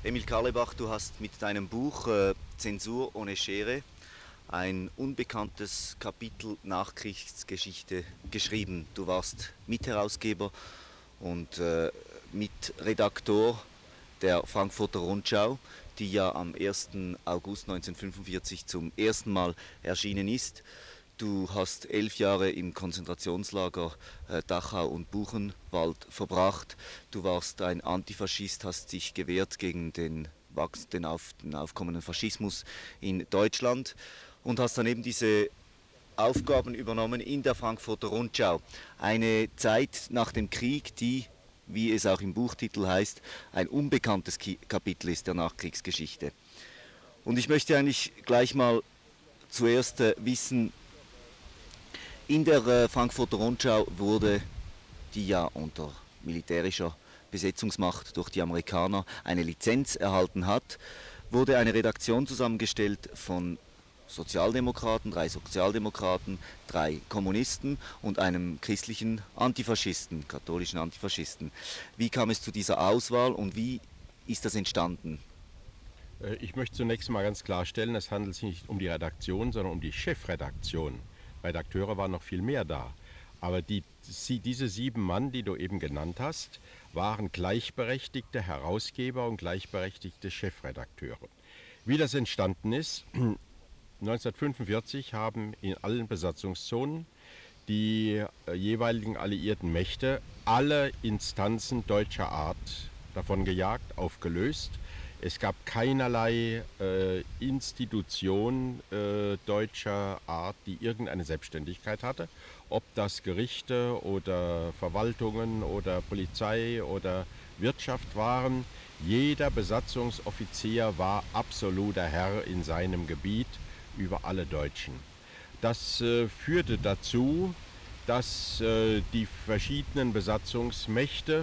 Emil Karlebach, du hast mit deinem Buch Zensur ohne Schere ein unbekanntes Kapitel Nachkriegsgeschichte geschrieben. Du warst Mitherausgeber und Mitredaktor der Frankfurter Rundschau, die ja am 1. August 1945 zum ersten Mal erschienen ist. Du hast 11 Jahre im Konzentrationslager Dachau und Buchenwald verbracht. Du warst ein Antifaschist, hast dich gewehrt gegen den aufkommenden Faschismus in Deutschland und hast dann eben diese Aufgaben übernommen in der Frankfurter Rundschau. Eine Zeit nach dem Krieg, die, wie es auch im Buchtitel heißt, ein unbekanntes Kapitel ist der Nachkriegsgeschichte. Und ich möchte eigentlich gleich mal zuerst wissen, in der Frankfurter Rundschau wurde, die ja unter militärischer Besetzungsmacht durch die Amerikaner eine Lizenz erhalten hat, wurde eine Redaktion zusammengestellt von Sozialdemokraten, 3 Sozialdemokraten, 3 Kommunisten und einem christlichen Antifaschisten, katholischen Antifaschisten. Wie kam es zu dieser Auswahl und wie ist das entstanden? Ich möchte zunächst mal ganz klarstellen, es handelt sich nicht um die Redaktion, sondern um die Chefredaktion. Redakteure waren noch viel mehr da. Aber diese 7 Mann, die du eben genannt hast, waren gleichberechtigte Herausgeber und gleichberechtigte Chefredakteure. Wie das entstanden ist, 1945 haben in allen Besatzungszonen die jeweiligen alliierten Mächte alle Instanzen deutscher Art davon gejagt, aufgelöst. Es gab keinerlei Institution deutscher Art, die irgendeine Selbstständigkeit hatte. Ob das Gerichte oder Verwaltungen oder Polizei oder Wirtschaft waren. Jeder Besatzungsoffizier war absoluter Herr in seinem Gebiet über alle Deutschen. Das führte dazu, dass die verschiedenen Besatzungsmächte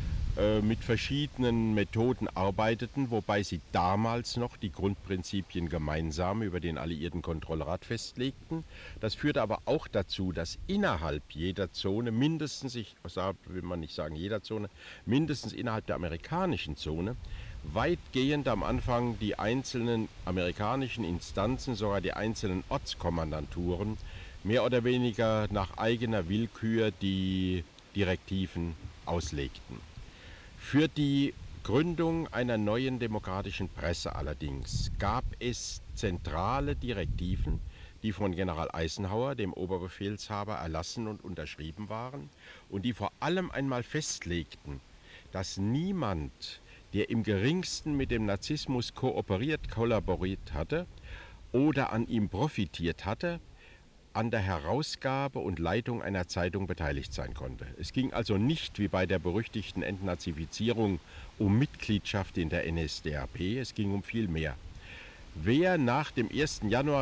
mit verschiedenen Methoden arbeiteten, wobei sie damals noch die Grundprinzipien gemeinsam über den Alliierten Kontrollrat festlegten. Das führte aber auch dazu, dass innerhalb jeder Zone, mindestens, ich will man nicht sagen jeder Zone, mindestens innerhalb der amerikanischen Zone, weitgehend am Anfang die einzelnen amerikanischen Instanzen, sogar die einzelnen Ortskommandanturen, mehr oder weniger nach eigener Willkür die Direktiven auslegten. Für die Gründung einer neuen demokratischen Presse allerdings gab es zentrale Direktiven, die von General Eisenhower, dem Oberbefehlshaber, erlassen und unterschrieben waren und die vor allem einmal festlegten, dass niemand, der im geringsten mit dem Nazismus kollaboriert hatte oder an ihm profitiert hatte, an der Herausgabe und Leitung einer Zeitung beteiligt sein konnte. Es ging also nicht wie bei der berüchtigten Entnazifizierung um Mitgliedschaft in der NSDAP, es ging um viel mehr. Wer nach dem 1. Januar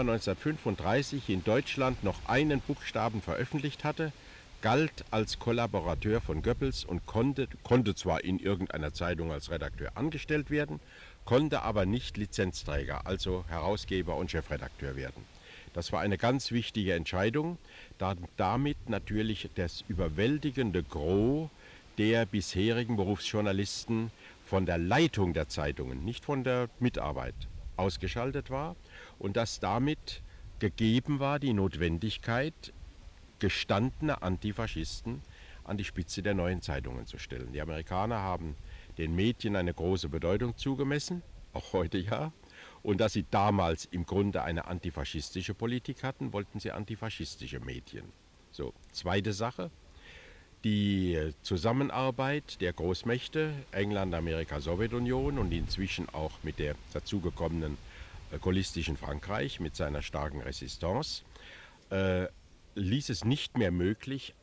1935 in Deutschland noch einen Buchstaben veröffentlicht hatte, galt als Kollaborateur von Goebbels und konnte zwar in irgendeiner Zeitung als Redakteur angestellt werden, konnte aber nicht Lizenzträger, also Herausgeber und Chefredakteur werden. Das war eine ganz wichtige Entscheidung, da damit natürlich das überwältigende Gros der bisherigen Berufsjournalisten von der Leitung der Zeitungen, nicht von der Mitarbeit, ausgeschaltet war und dass damit gegeben war die Notwendigkeit, gestandene Antifaschisten an die Spitze der neuen Zeitungen zu stellen. Die Amerikaner haben den Medien eine große Bedeutung zugemessen, auch heute ja. Und dass sie damals im Grunde eine antifaschistische Politik hatten, wollten sie antifaschistische Medien. So, zweite Sache, die Zusammenarbeit der Großmächte, England, Amerika, Sowjetunion und inzwischen auch mit der dazugekommenen gaullistischen Frankreich mit seiner starken Resistance, ließ es nicht mehr möglich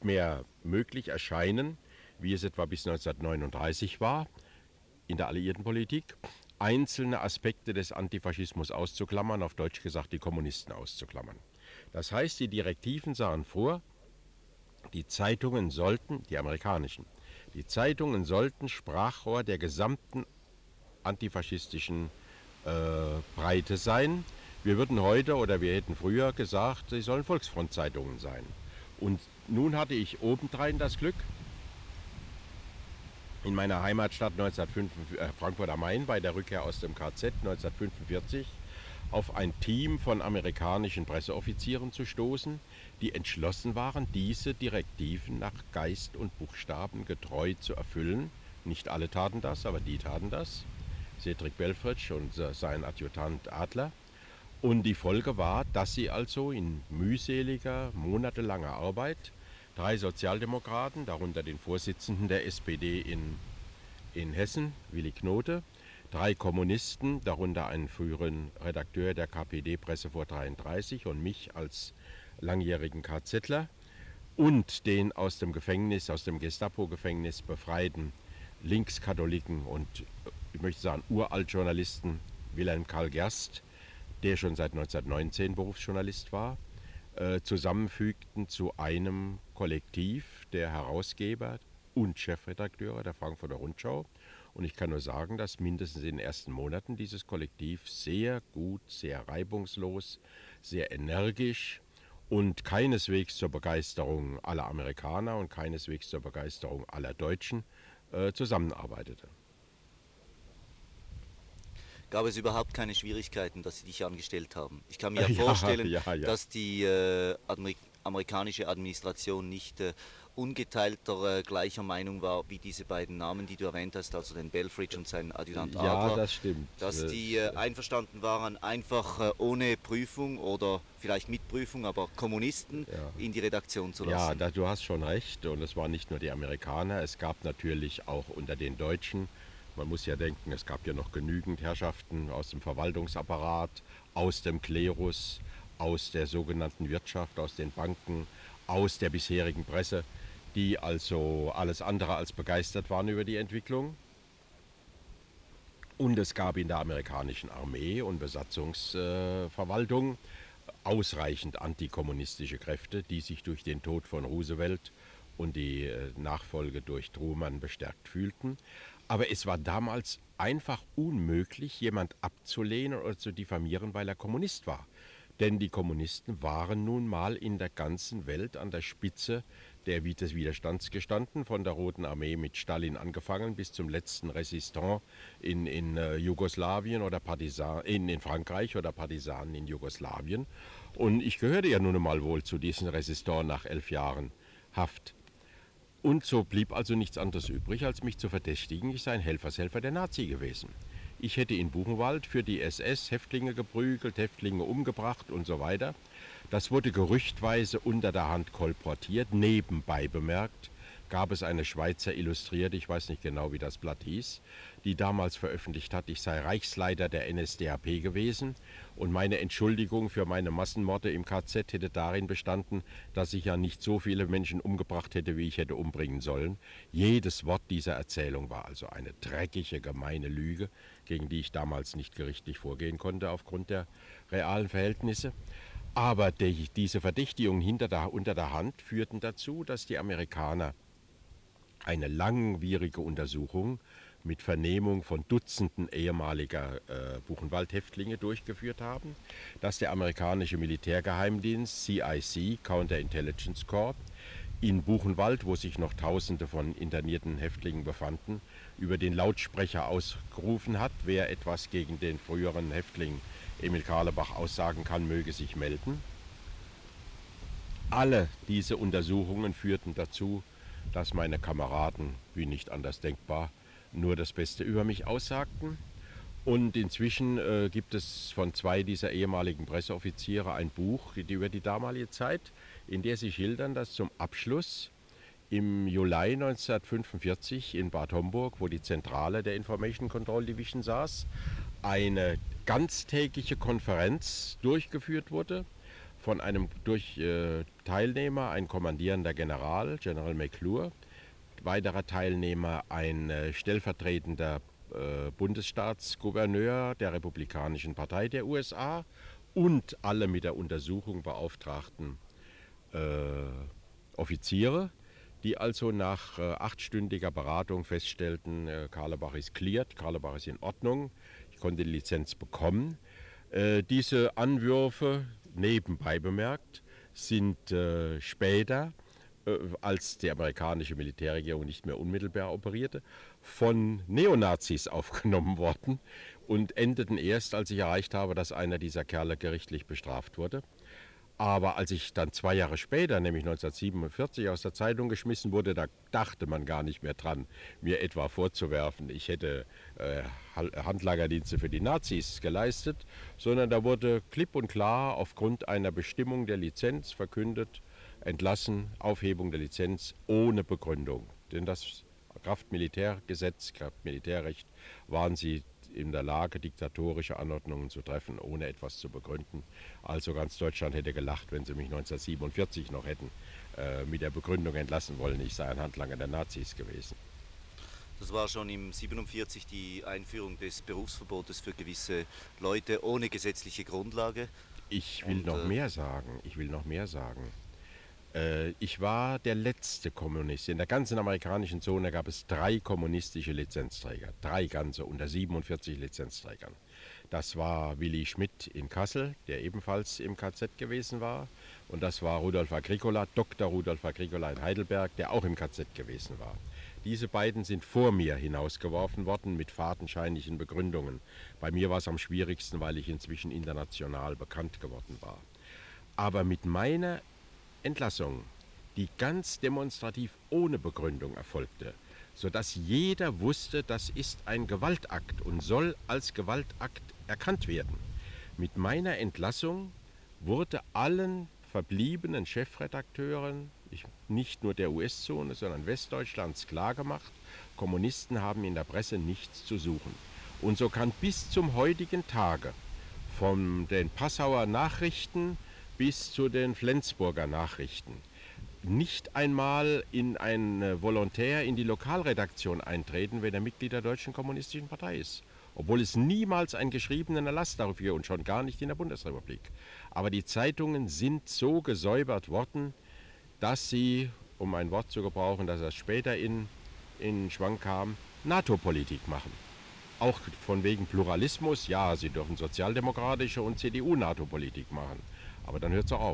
erscheinen, wie es etwa bis 1939 war, in der alliierten Politik, einzelne Aspekte des Antifaschismus auszuklammern, auf Deutsch gesagt die Kommunisten auszuklammern. Das heißt, die Direktiven sahen vor, die Zeitungen sollten, die amerikanischen, die Zeitungen sollten Sprachrohr der gesamten antifaschistischen Breite sein. Wir würden heute oder wir hätten früher gesagt, sie sollen Volksfrontzeitungen sein. Und nun hatte ich obendrein das Glück, in meiner Heimatstadt Frankfurt am Main bei der Rückkehr aus dem KZ 1945 auf ein Team von amerikanischen Presseoffizieren zu stoßen, die entschlossen waren, diese Direktiven nach Geist und Buchstaben getreu zu erfüllen. Nicht alle taten das, aber die taten das. Cedric Belfrage und sein Adjutant Adler. Und die Folge war, dass sie also in mühseliger, monatelanger Arbeit 3 Sozialdemokraten, darunter den Vorsitzenden der SPD in Hessen, Willi Knothe, 3 Kommunisten, darunter einen früheren Redakteur der KPD-Presse vor 1933 und mich als langjährigen KZler und den aus dem Gefängnis, aus dem Gestapo-Gefängnis befreiten Linkskatholiken und, ich möchte sagen, Uraltjournalisten Wilhelm Karl Gerst, der schon seit 1919 Berufsjournalist war, zusammenfügten zu einem Kollektiv der Herausgeber und Chefredakteure der Frankfurter Rundschau. Und ich kann nur sagen, dass mindestens in den ersten Monaten dieses Kollektiv sehr gut, sehr reibungslos, sehr energisch und keineswegs zur Begeisterung aller Amerikaner und keineswegs zur Begeisterung aller Deutschen zusammenarbeitete. Gab es überhaupt keine Schwierigkeiten, dass sie dich angestellt haben? Ich kann mir ja Ja, vorstellen, ja, ja. dass die amerikanische Administration nicht ungeteilter gleicher Meinung war wie diese beiden Namen, die du erwähnt hast, also den Belfrage und seinen Adjutant Ja, Adler, das stimmt. dass die einverstanden waren, einfach ohne Prüfung oder vielleicht mit Prüfung, aber Kommunisten Ja. in die Redaktion zu Ja, lassen. du hast schon recht. Und es waren nicht nur die Amerikaner, es gab natürlich auch unter den Deutschen, man muss ja denken, es gab ja noch genügend Herrschaften aus dem Verwaltungsapparat, aus dem Klerus, aus der sogenannten Wirtschaft, aus den Banken, aus der bisherigen Presse, die also alles andere als begeistert waren über die Entwicklung. Und es gab in der amerikanischen Armee und Besatzungsverwaltung ausreichend antikommunistische Kräfte, die sich durch den Tod von Roosevelt und die Nachfolge durch Truman bestärkt fühlten. Aber es war damals einfach unmöglich, jemand abzulehnen oder zu diffamieren, weil er Kommunist war. Denn die Kommunisten waren nun mal in der ganzen Welt an der Spitze des Widerstands gestanden, von der Roten Armee mit Stalin angefangen bis zum letzten Resistant in Jugoslawien oder Partisan, in Frankreich oder Partisanen in Jugoslawien. Und ich gehörte ja nun mal wohl zu diesen Resistants nach 11 Jahren Haft. Und so blieb also nichts anderes übrig, als mich zu verdächtigen, ich sei ein Helfershelfer der Nazi gewesen. Ich hätte in Buchenwald für die SS Häftlinge geprügelt, Häftlinge umgebracht und so weiter. Das wurde gerüchtweise unter der Hand kolportiert. Nebenbei bemerkt gab es eine Schweizer Illustrierte, ich weiß nicht genau, wie das Blatt hieß, die damals veröffentlicht hat, ich sei Reichsleiter der NSDAP gewesen und meine Entschuldigung für meine Massenmorde im KZ hätte darin bestanden, dass ich ja nicht so viele Menschen umgebracht hätte, wie ich hätte umbringen sollen. Jedes Wort dieser Erzählung war also eine dreckige, gemeine Lüge, gegen die ich damals nicht gerichtlich vorgehen konnte aufgrund der realen Verhältnisse. Aber diese Verdächtigungen unter der Hand führten dazu, dass die Amerikaner eine langwierige Untersuchung mit Vernehmung von Dutzenden ehemaliger Buchenwald-Häftlinge durchgeführt haben, dass der amerikanische Militärgeheimdienst CIC, Counterintelligence Corps, in Buchenwald, wo sich noch Tausende von internierten Häftlingen befanden, über den Lautsprecher ausgerufen hat, wer etwas gegen den früheren Häftling Emil Karlebach aussagen kann, möge sich melden. Alle diese Untersuchungen führten dazu, dass meine Kameraden, wie nicht anders denkbar, nur das Beste über mich aussagten. Und inzwischen gibt es von 2 dieser ehemaligen Presseoffiziere ein Buch über die damalige Zeit, in der sie schildern, dass zum Abschluss im Juli 1945 in Bad Homburg, wo die Zentrale der Information Control Division saß, eine ganztägige Konferenz durchgeführt wurde von einem Teilnehmer, ein kommandierender General, General McClure, weiterer Teilnehmer ein stellvertretender Bundesstaatsgouverneur der Republikanischen Partei der USA und alle mit der Untersuchung beauftragten Offiziere, die also nach 8-stündiger Beratung feststellten, Karlebach ist cleared, Karlebach ist in Ordnung, ich konnte die Lizenz bekommen. Diese Anwürfe, nebenbei bemerkt, sind später als die amerikanische Militärregierung nicht mehr unmittelbar operierte, von Neonazis aufgenommen worden und endeten erst, als ich erreicht habe, dass einer dieser Kerle gerichtlich bestraft wurde. Aber als ich dann 2 Jahre später, nämlich 1947, aus der Zeitung geschmissen wurde, da dachte man gar nicht mehr dran, mir etwa vorzuwerfen, ich hätte Handlagerdienste für die Nazis geleistet, sondern da wurde klipp und klar aufgrund einer Bestimmung der Lizenz verkündet, entlassen, Aufhebung der Lizenz ohne Begründung. Denn das Kraftmilitärgesetz, Kraftmilitärrecht waren sie in der Lage, diktatorische Anordnungen zu treffen, ohne etwas zu begründen. Also ganz Deutschland hätte gelacht, wenn sie mich 1947 noch hätten mit der Begründung entlassen wollen, ich sei ein Handlanger der Nazis gewesen. Das war schon im 47 die Einführung des Berufsverbotes für gewisse Leute ohne gesetzliche Grundlage. Ich will Und noch mehr sagen, ich war der letzte Kommunist. In der ganzen amerikanischen Zone gab es 3 kommunistische Lizenzträger. 3 ganze unter 47 Lizenzträgern. Das war Willy Schmidt in Kassel, der ebenfalls im KZ gewesen war. Und das war Rudolf Agricola, Dr. Rudolf Agricola in Heidelberg, der auch im KZ gewesen war. Diese beiden sind vor mir hinausgeworfen worden mit fadenscheinlichen Begründungen. Bei mir war es am schwierigsten, weil ich inzwischen international bekannt geworden war. Aber mit meiner Entlassung, die ganz demonstrativ ohne Begründung erfolgte, sodass jeder wusste, das ist ein Gewaltakt und soll als Gewaltakt erkannt werden. Mit meiner Entlassung wurde allen verbliebenen Chefredakteuren, nicht nur der US-Zone, sondern Westdeutschlands klargemacht, Kommunisten haben in der Presse nichts zu suchen. Und so kann bis zum heutigen Tage von den Passauer Nachrichten bis zu den Flensburger Nachrichten nicht einmal in ein Volontär in die Lokalredaktion eintreten, wenn er Mitglied der Deutschen Kommunistischen Partei ist. Obwohl es niemals einen geschriebenen Erlass dafür gibt und schon gar nicht in der Bundesrepublik. Aber die Zeitungen sind so gesäubert worden, dass sie, um ein Wort zu gebrauchen, das erst später in Schwang kam, NATO-Politik machen. Auch von wegen Pluralismus, ja, sie dürfen sozialdemokratische und CDU-NATO-Politik machen. Aber dann hört es auch auf.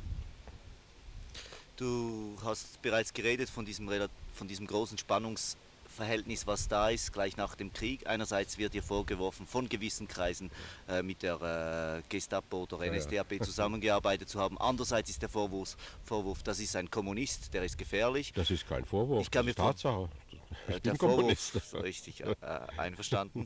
du hast bereits geredet von diesem großen Spannungsverhältnis, was da ist, gleich nach dem Krieg. Einerseits wird dir vorgeworfen, von gewissen Kreisen mit der Gestapo oder Ja, ja. NSDAP zusammengearbeitet zu haben. Andererseits ist der Vorwurf, das ist ein Kommunist, der ist gefährlich. Das ist kein Vorwurf, Ich das kann mir ist Tatsache. Ich der bin Kommunist. Vorwurf, richtig, einverstanden,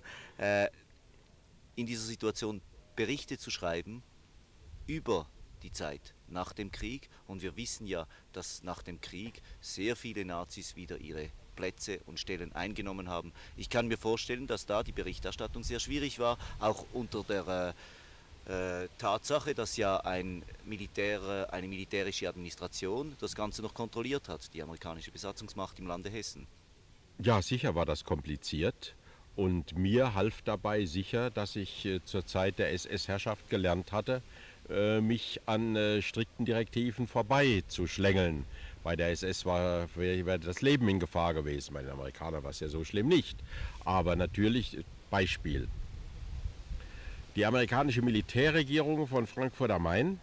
in dieser Situation Berichte zu schreiben über die Zeit nach dem Krieg. Und wir wissen ja, dass nach dem Krieg sehr viele Nazis wieder ihre Plätze und Stellen eingenommen haben. Ich kann mir vorstellen, dass da die Berichterstattung sehr schwierig war, auch unter der Tatsache, dass ja eine militärische Administration das Ganze noch kontrolliert hat, die amerikanische Besatzungsmacht im Lande Hessen. Ja, sicher war das kompliziert. Und mir half dabei sicher, dass ich zur Zeit der SS-Herrschaft gelernt hatte, mich an strikten Direktiven vorbei zu schlängeln. Bei der SS wäre das Leben in Gefahr gewesen. Bei den Amerikanern war es ja so schlimm nicht. Aber natürlich, Beispiel. Die amerikanische Militärregierung von Frankfurt am Main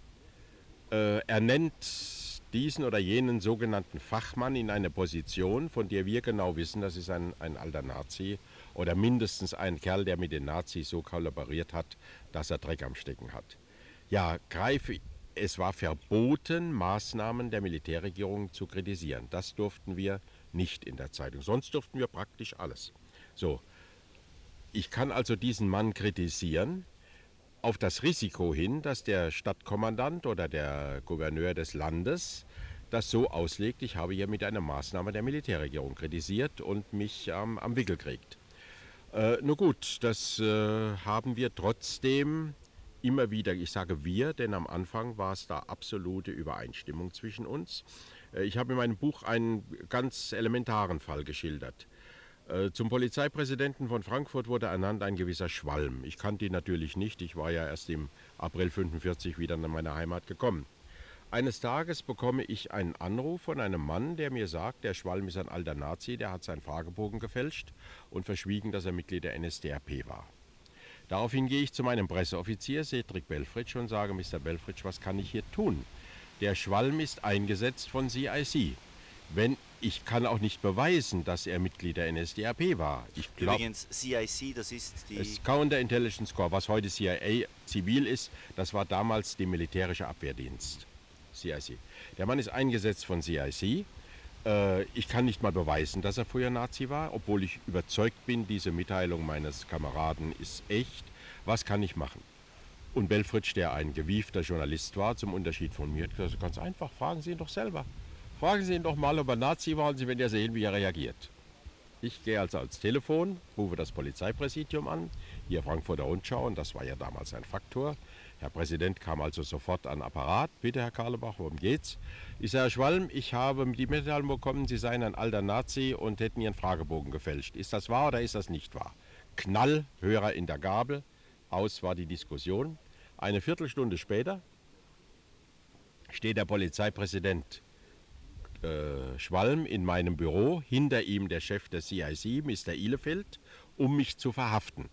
ernennt diesen oder jenen sogenannten Fachmann in eine Position, von der wir genau wissen, das ist ein alter Nazi oder mindestens ein Kerl, der mit den Nazis so kollaboriert hat, dass er Dreck am Stecken hat. Ja, es war verboten, Maßnahmen der Militärregierung zu kritisieren. Das durften wir nicht in der Zeitung. Sonst durften wir praktisch alles. So, ich kann also diesen Mann kritisieren, auf das Risiko hin, dass der Stadtkommandant oder der Gouverneur des Landes das so auslegt, ich habe hier mit einer Maßnahme der Militärregierung kritisiert und mich am Wickel kriegt. Nun gut, das haben wir trotzdem immer wieder, ich sage wir, denn am Anfang war es da absolute Übereinstimmung zwischen uns. Ich habe in meinem Buch einen ganz elementaren Fall geschildert. Zum Polizeipräsidenten von Frankfurt wurde ernannt ein gewisser Schwalm. Ich kannte ihn natürlich nicht, ich war ja erst im April 1945 wieder in meine Heimat gekommen. Eines Tages bekomme ich einen Anruf von einem Mann, der mir sagt, der Schwalm ist ein alter Nazi, der hat seinen Fragebogen gefälscht und verschwiegen, dass er Mitglied der NSDAP war. Daraufhin gehe ich zu meinem Presseoffizier Cedric Belfrich und sage, Mr. Belfrich, was kann ich hier tun? Der Schwalm ist eingesetzt von CIC. Ich kann auch nicht beweisen, dass er Mitglied der NSDAP war. Ich glaube, Übrigens, CIC, das ist die... Counter Intelligence Corps, was heute CIA zivil ist, das war damals der militärische Abwehrdienst. CIC. Der Mann ist eingesetzt von CIC. Ich kann nicht mal beweisen, dass er früher Nazi war, obwohl ich überzeugt bin, diese Mitteilung meines Kameraden ist echt. Was kann ich machen? Und Belfrage, der ein gewiefter Journalist war, zum Unterschied von mir, hat gesagt, ganz einfach, fragen Sie ihn doch selber. Fragen Sie ihn doch mal, ob er Nazi war, und Sie werden ja sehen, wie er reagiert. Ich gehe also ans Telefon, rufe das Polizeipräsidium an, hier Frankfurter Rundschau, und das war ja damals ein Faktor. Herr Präsident kam also sofort an den Apparat. Bitte, Herr Karlebach, worum geht's? Ich sage, Herr Schwalm, ich habe die Mitteilung bekommen, Sie seien ein alter Nazi und hätten Ihren Fragebogen gefälscht. Ist das wahr oder ist das nicht wahr? Knall, Hörer in der Gabel, aus war die Diskussion. Eine Viertelstunde später steht der Polizeipräsident Schwalm in meinem Büro, hinter ihm der Chef der CIC, Mr. Ihlefeld, um mich zu verhaften.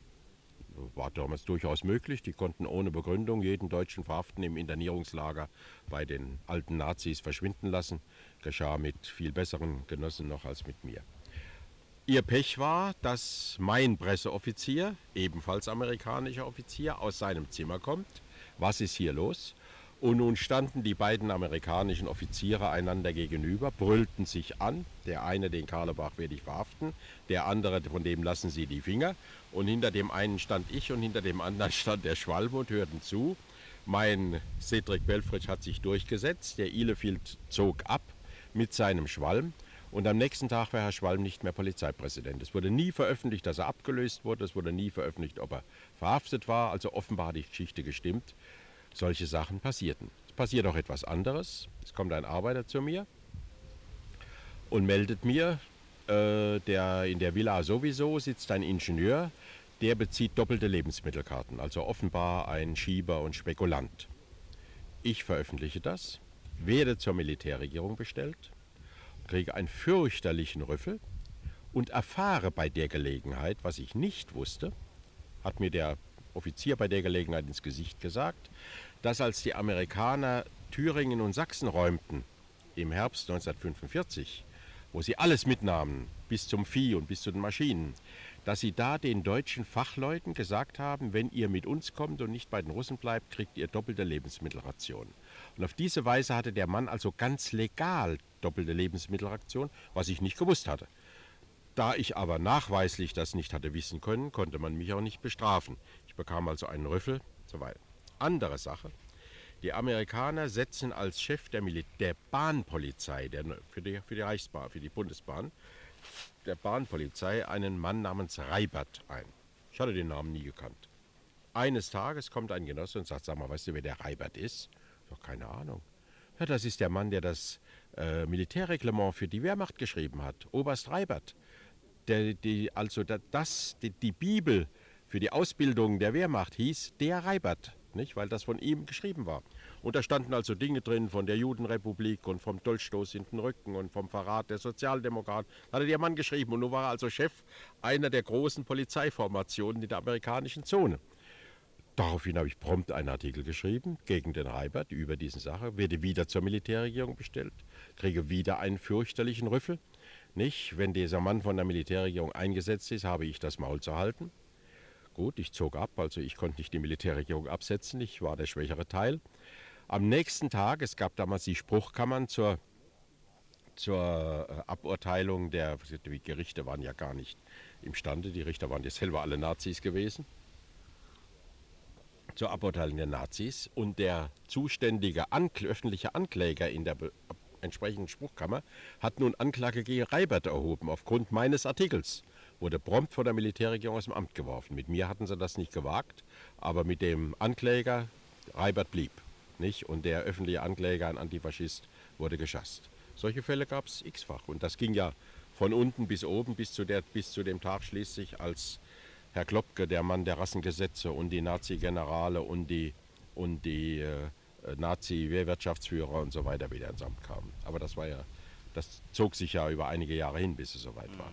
War damals durchaus möglich, die konnten ohne Begründung jeden Deutschen verhaften, im Internierungslager bei den alten Nazis verschwinden lassen. Geschah mit viel besseren Genossen noch als mit mir. Ihr Pech war, dass mein Presseoffizier, ebenfalls amerikanischer Offizier, aus seinem Zimmer kommt. Was ist hier los? Und nun standen die beiden amerikanischen Offiziere einander gegenüber, brüllten sich an. Der eine, den Karlebach werde ich verhaften, der andere, von dem lassen Sie die Finger. Und hinter dem einen stand ich und hinter dem anderen stand der Schwalm und hörten zu. Mein Cedric Belfrage hat sich durchgesetzt, der Ihlefeld zog ab mit seinem Schwalm. Und am nächsten Tag war Herr Schwalm nicht mehr Polizeipräsident. Es wurde nie veröffentlicht, dass er abgelöst wurde. Es wurde nie veröffentlicht, ob er verhaftet war. Also offenbar hat die Geschichte gestimmt. Solche Sachen passierten. Es passiert auch etwas anderes. Es kommt ein Arbeiter zu mir und meldet mir, in der Villa sowieso sitzt ein Ingenieur, der bezieht doppelte Lebensmittelkarten. Also offenbar ein Schieber und Spekulant. Ich veröffentliche das, werde zur Militärregierung bestellt, kriege einen fürchterlichen Rüffel und erfahre bei der Gelegenheit, was ich nicht wusste, hat mir der Offizier bei der Gelegenheit ins Gesicht gesagt, dass als die Amerikaner Thüringen und Sachsen räumten im Herbst 1945, wo sie alles mitnahmen, bis zum Vieh und bis zu den Maschinen, dass sie da den deutschen Fachleuten gesagt haben, wenn ihr mit uns kommt und nicht bei den Russen bleibt, kriegt ihr doppelte Lebensmittelration. Und auf diese Weise hatte der Mann also ganz legal doppelte Lebensmittelration, was ich nicht gewusst hatte. Da ich aber nachweislich das nicht hatte wissen können, konnte man mich auch nicht bestrafen. Ich bekam also einen Rüffel, soweit. Andere Sache, die Amerikaner setzen als Chef der Bahnpolizei, für die Reichsbahn, für die Bundesbahn, der Bahnpolizei einen Mann namens Reibert ein. Ich hatte den Namen nie gekannt. Eines Tages kommt ein Genosse und sagt, sag mal, weißt du, wer der Reibert ist? Doch keine Ahnung. Ja, das ist der Mann, der das Militärreglement für die Wehrmacht geschrieben hat, Oberst Reibert. Die Bibel für die Ausbildung der Wehrmacht hieß der Reibert, nicht? Weil das von ihm geschrieben war. Und da standen also Dinge drin von der Judenrepublik und vom Dolchstoß in den Rücken und vom Verrat der Sozialdemokraten. Hatte der Mann geschrieben und nun war er also Chef einer der großen Polizeiformationen in der amerikanischen Zone. Daraufhin habe ich prompt einen Artikel geschrieben gegen den Reibert über diese Sache, werde wieder zur Militärregierung bestellt, kriege wieder einen fürchterlichen Rüffel. Nicht? Wenn dieser Mann von der Militärregierung eingesetzt ist, habe ich das Maul zu halten. Gut, ich zog ab, also ich konnte nicht die Militärregierung absetzen, ich war der schwächere Teil. Am nächsten Tag, es gab damals die Spruchkammern zur Aburteilung die Gerichte waren ja gar nicht imstande, die Richter waren ja selber alle Nazis gewesen, zur Aburteilung der Nazis, und der zuständige öffentliche Ankläger in der entsprechenden Spruchkammer hat nun Anklage gegen Reibert erhoben aufgrund meines Artikels. Wurde prompt von der Militärregierung aus dem Amt geworfen. Mit mir hatten sie das nicht gewagt, aber mit dem Ankläger, Reibert blieb. Nicht? Und der öffentliche Ankläger, ein Antifaschist, wurde geschasst. Solche Fälle gab es x-fach. Und das ging ja von unten bis oben, bis zu dem Tag schließlich, als Herr Klopke, der Mann der Rassengesetze und die Nazi-Generale und die Nazi-Wehrwirtschaftsführer und so weiter wieder ins Amt kamen. Aber das zog sich ja über einige Jahre hin, bis es soweit war.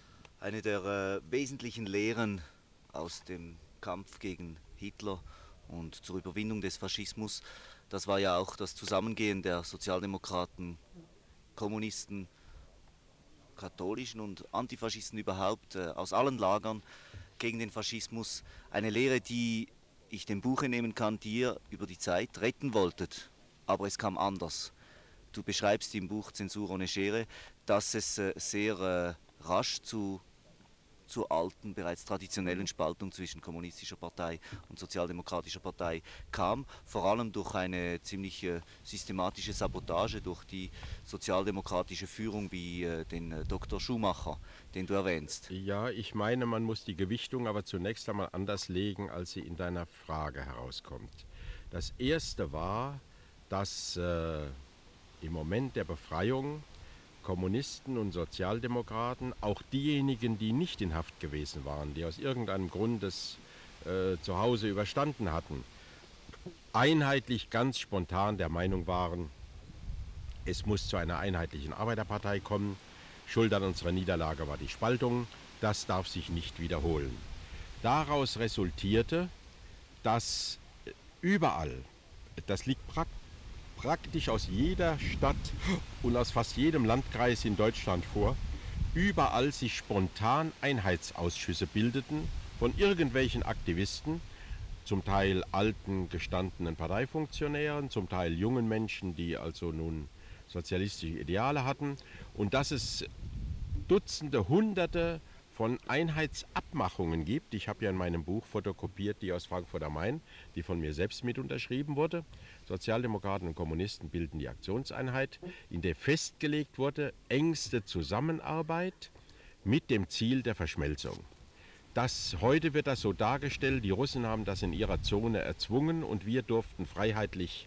Eine der wesentlichen Lehren aus dem Kampf gegen Hitler und zur Überwindung des Faschismus. Das war ja auch das Zusammengehen der Sozialdemokraten, Kommunisten, katholischen und Antifaschisten überhaupt aus allen Lagern gegen den Faschismus. Eine Lehre, die ich dem Buch entnehmen kann, die ihr über die Zeit retten wolltet. Aber es kam anders. Du beschreibst im Buch Zensur ohne Schere, dass es sehr rasch zur alten, bereits traditionellen Spaltung zwischen kommunistischer Partei und sozialdemokratischer Partei kam, vor allem durch eine ziemlich systematische Sabotage durch die sozialdemokratische Führung wie den Dr. Schumacher, den du erwähnst. Ja, ich meine, man muss die Gewichtung aber zunächst einmal anders legen, als sie in deiner Frage herauskommt. Das erste war, dass im Moment der Befreiung Kommunisten und Sozialdemokraten, auch diejenigen, die nicht in Haft gewesen waren, die aus irgendeinem Grund es zu Hause überstanden hatten, einheitlich ganz spontan der Meinung waren, es muss zu einer einheitlichen Arbeiterpartei kommen. Schuld an unserer Niederlage war die Spaltung. Das darf sich nicht wiederholen. Daraus resultierte, dass überall, das liegt praktisch aus jeder Stadt und aus fast jedem Landkreis in Deutschland vor, überall sich spontan Einheitsausschüsse bildeten von irgendwelchen Aktivisten, zum Teil alten, gestandenen Parteifunktionären, zum Teil jungen Menschen, die also nun sozialistische Ideale hatten, und dass es Dutzende, Hunderte von Einheitsabmachungen gibt. Ich habe ja in meinem Buch fotokopiert die aus Frankfurt am Main, die von mir selbst mit unterschrieben wurde. Sozialdemokraten und Kommunisten bilden die Aktionseinheit, in der festgelegt wurde, engste Zusammenarbeit mit dem Ziel der Verschmelzung. Heute wird das so dargestellt, die Russen haben das in ihrer Zone erzwungen und wir durften freiheitlich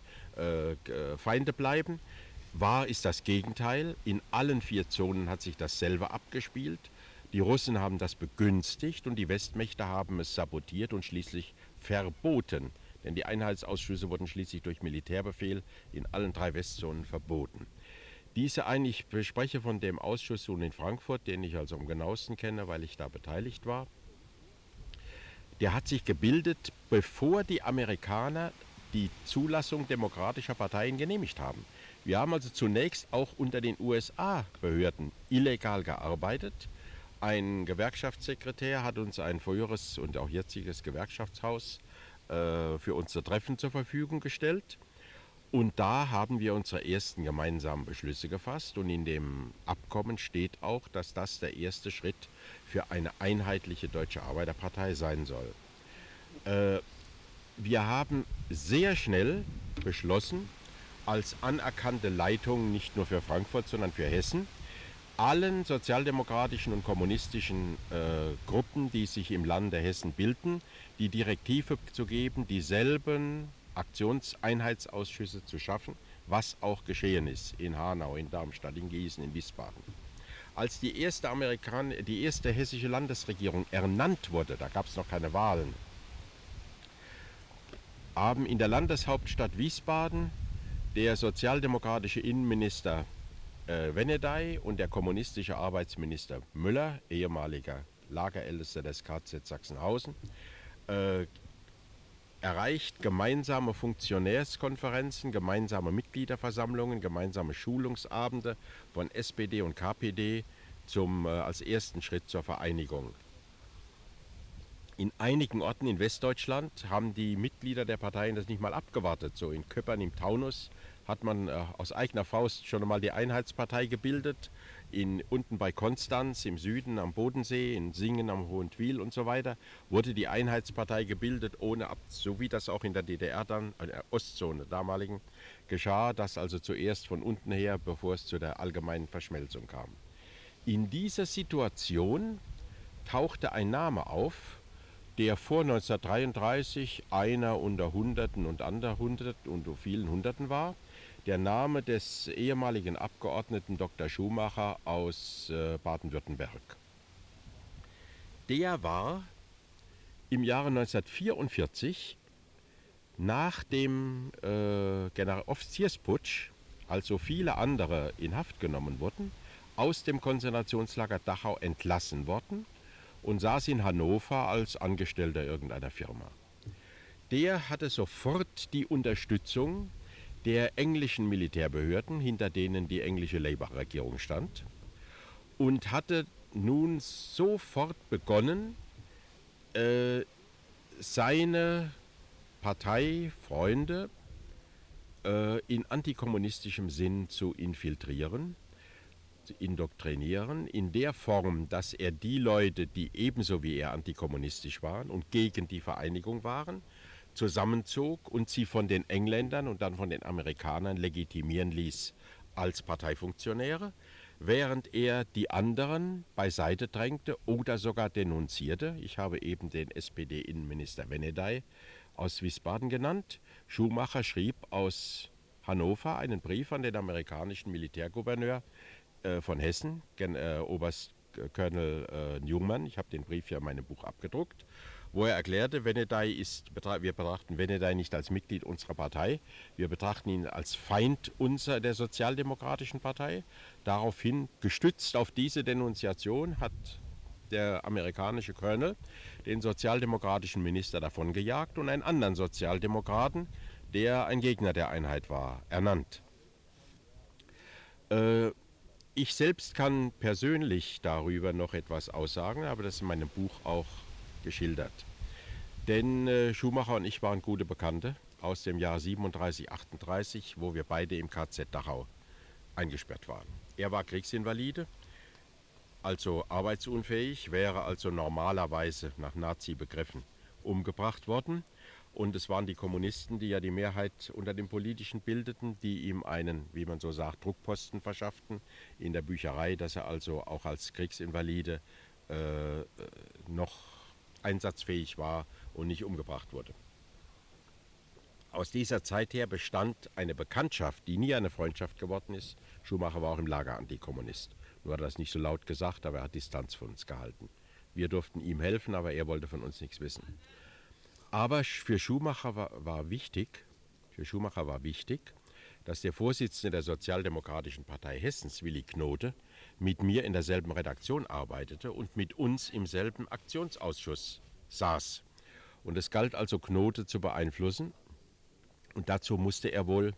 Feinde bleiben. Wahr ist das Gegenteil. In allen 4 Zonen hat sich dasselbe abgespielt. Die Russen haben das begünstigt und die Westmächte haben es sabotiert und schließlich verboten. Denn die Einheitsausschüsse wurden schließlich durch Militärbefehl in allen 3 Westzonen verboten. Ich spreche von dem Ausschuss in Frankfurt, den ich also am genauesten kenne, weil ich da beteiligt war. Der hat sich gebildet, bevor die Amerikaner die Zulassung demokratischer Parteien genehmigt haben. Wir haben also zunächst auch unter den USA-Behörden illegal gearbeitet. Ein Gewerkschaftssekretär hat uns ein früheres und auch jetziges Gewerkschaftshaus für unser Treffen zur Verfügung gestellt. Und da haben wir unsere ersten gemeinsamen Beschlüsse gefasst. Und in dem Abkommen steht auch, dass das der erste Schritt für eine einheitliche deutsche Arbeiterpartei sein soll. Wir haben sehr schnell beschlossen, als anerkannte Leitung nicht nur für Frankfurt, sondern für Hessen, allen sozialdemokratischen und kommunistischen Gruppen, die sich im Lande Hessen bilden, die Direktive zu geben, dieselben Aktionseinheitsausschüsse zu schaffen, was auch geschehen ist in Hanau, in Darmstadt, in Gießen, in Wiesbaden. Als die erste hessische Landesregierung ernannt wurde, da gab es noch keine Wahlen, haben in der Landeshauptstadt Wiesbaden der sozialdemokratische Innenminister Venedey und der kommunistische Arbeitsminister Müller, ehemaliger Lagerältester des KZ Sachsenhausen, erreicht gemeinsame Funktionärskonferenzen, gemeinsame Mitgliederversammlungen, gemeinsame Schulungsabende von SPD und KPD als ersten Schritt zur Vereinigung. In einigen Orten in Westdeutschland haben die Mitglieder der Parteien das nicht mal abgewartet. So in Köppern im Taunus hat man aus eigener Faust schon einmal die Einheitspartei gebildet. Unten bei Konstanz im Süden am Bodensee, in Singen am Hohentwiel und so weiter, wurde die Einheitspartei gebildet, so wie das auch in der DDR dann, in der Ostzone damaligen, geschah, das also zuerst von unten her, bevor es zu der allgemeinen Verschmelzung kam. In dieser Situation tauchte ein Name auf, der vor 1933 einer unter Hunderten und unter vielen Hunderten war. Der Name des ehemaligen Abgeordneten Dr. Schumacher aus Baden-Württemberg. Der war im Jahre 1944 nach dem Offiziersputsch, als so viele andere in Haft genommen wurden, aus dem Konzentrationslager Dachau entlassen worden und saß in Hannover als Angestellter irgendeiner Firma. der hatte sofort die Unterstützung der englischen Militärbehörden, hinter denen die englische Labour-Regierung stand, und hatte nun sofort begonnen, seine Parteifreunde in antikommunistischem Sinn zu infiltrieren, zu indoktrinieren, in der Form, dass er die Leute, die ebenso wie er antikommunistisch waren und gegen die Vereinigung waren, zusammenzog und sie von den Engländern und dann von den Amerikanern legitimieren ließ als Parteifunktionäre, während er die anderen beiseite drängte oder sogar denunzierte. Ich habe eben den SPD-Innenminister Venedey aus Wiesbaden genannt. Schumacher schrieb aus Hannover einen Brief an den amerikanischen Militärgouverneur von Hessen, Oberst Colonel Newman. Ich habe den Brief ja in meinem Buch abgedruckt, wo er erklärte, wir betrachten Venedey nicht als Mitglied unserer Partei, wir betrachten ihn als Feind der Sozialdemokratischen Partei. Daraufhin, gestützt auf diese Denunziation, hat der amerikanische Colonel den sozialdemokratischen Minister davongejagt und einen anderen Sozialdemokraten, der ein Gegner der Einheit war, ernannt. Ich selbst kann persönlich darüber noch etwas aussagen, aber das ist in meinem Buch auch geschildert. Denn Schumacher und ich waren gute Bekannte aus dem Jahr 37, 38, wo wir beide im KZ Dachau eingesperrt waren. Er war Kriegsinvalide, also arbeitsunfähig, wäre also normalerweise nach Nazi-Begriffen umgebracht worden. Und es waren die Kommunisten, die ja die Mehrheit unter den Politischen bildeten, die ihm einen, wie man so sagt, Druckposten verschafften in der Bücherei, dass er also auch als Kriegsinvalide noch einsatzfähig war und nicht umgebracht wurde. Aus dieser Zeit her bestand eine Bekanntschaft, die nie eine Freundschaft geworden ist. Schumacher war auch im Lager Antikommunist. Nur hat er das nicht so laut gesagt, aber er hat Distanz von uns gehalten. Wir durften ihm helfen, aber er wollte von uns nichts wissen. Aber für Schumacher war wichtig, dass der Vorsitzende der Sozialdemokratischen Partei Hessens, Willi Knode, mit mir in derselben Redaktion arbeitete und mit uns im selben Aktionsausschuss saß. Und es galt also, Knode zu beeinflussen. Und dazu musste er wohl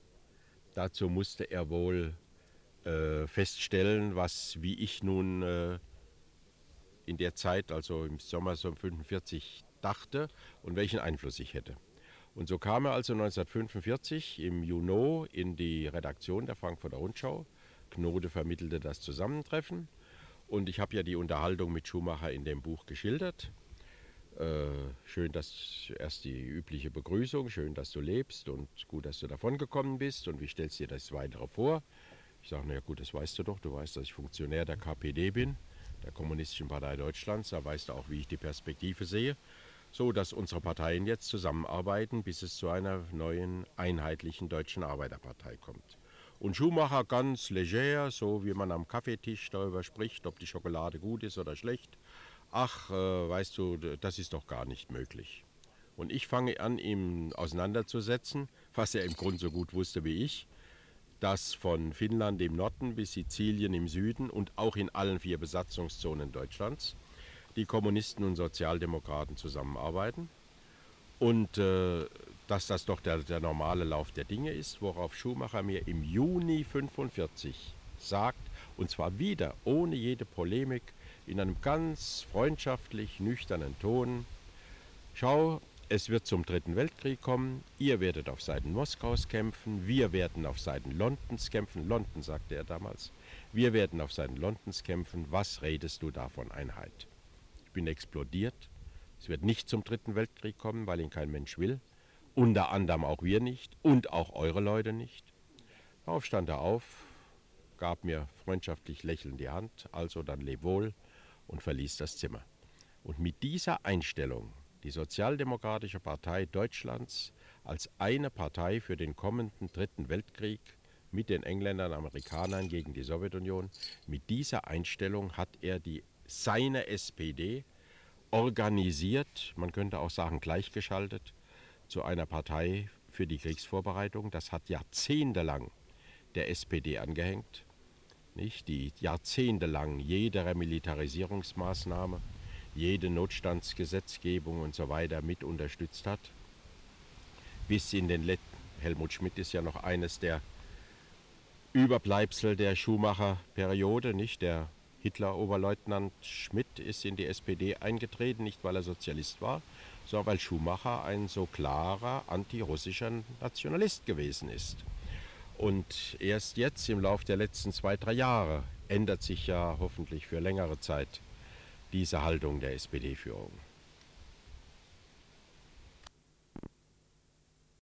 feststellen, wie ich nun in der Zeit, also im Sommer so 1945, dachte und welchen Einfluss ich hätte. Und so kam er also 1945 im Juni in die Redaktion der Frankfurter Rundschau. Knode vermittelte das Zusammentreffen und ich habe ja die Unterhaltung mit Schumacher in dem Buch geschildert. Schön, dass erst die übliche Begrüßung, schön, dass du lebst und gut, dass du davongekommen bist und wie stellst du dir das Weitere vor? Ich sage, naja gut, das weißt du doch, du weißt, dass ich Funktionär der KPD bin, der Kommunistischen Partei Deutschlands, da weißt du auch, wie ich die Perspektive sehe, so dass unsere Parteien jetzt zusammenarbeiten, bis es zu einer neuen, einheitlichen deutschen Arbeiterpartei kommt. Und Schumacher ganz leger, so wie man am Kaffeetisch darüber spricht, ob die Schokolade gut ist oder schlecht. Ach, weißt du, das ist doch gar nicht möglich. Und ich fange an, ihm auseinanderzusetzen, was er im Grunde so gut wusste wie ich, dass von Finnland im Norden bis Sizilien im Süden und auch in allen 4 Besatzungszonen Deutschlands die Kommunisten und Sozialdemokraten zusammenarbeiten und dass das doch der normale Lauf der Dinge ist, worauf Schumacher mir im Juni 1945 sagt, und zwar wieder ohne jede Polemik, in einem ganz freundschaftlich nüchternen Ton: Schau, es wird zum Dritten Weltkrieg kommen, ihr werdet auf Seiten Moskaus kämpfen, wir werden auf Seiten Londons kämpfen, London sagte er damals, wir werden auf Seiten Londons kämpfen, was redest du da von Einheit? Ich bin explodiert, es wird nicht zum Dritten Weltkrieg kommen, weil ihn kein Mensch will, unter anderem auch wir nicht und auch eure Leute nicht. Darauf stand er auf, gab mir freundschaftlich lächelnd die Hand, also dann leb wohl, und verließ das Zimmer. Und mit dieser Einstellung, die Sozialdemokratische Partei Deutschlands als eine Partei für den kommenden Dritten Weltkrieg mit den Engländern und Amerikanern gegen die Sowjetunion, mit dieser Einstellung hat er seine SPD organisiert, man könnte auch sagen gleichgeschaltet, zu einer Partei für die Kriegsvorbereitung. Das hat jahrzehntelang der SPD angehängt, nicht? Die jahrzehntelang jede Remilitarisierungsmaßnahme, jede Notstandsgesetzgebung und so weiter mit unterstützt hat. bis in den letzten. Helmut Schmidt ist ja noch eines der Überbleibsel der Schumacher-Periode, nicht? Der Hitler-Oberleutnant Schmidt ist in die SPD eingetreten, nicht weil er Sozialist war, sondern weil Schumacher ein so klarer antirussischer Nationalist gewesen ist. Und erst jetzt im Laufe der letzten 2, 3 Jahre ändert sich ja hoffentlich für längere Zeit diese Haltung der SPD-Führung.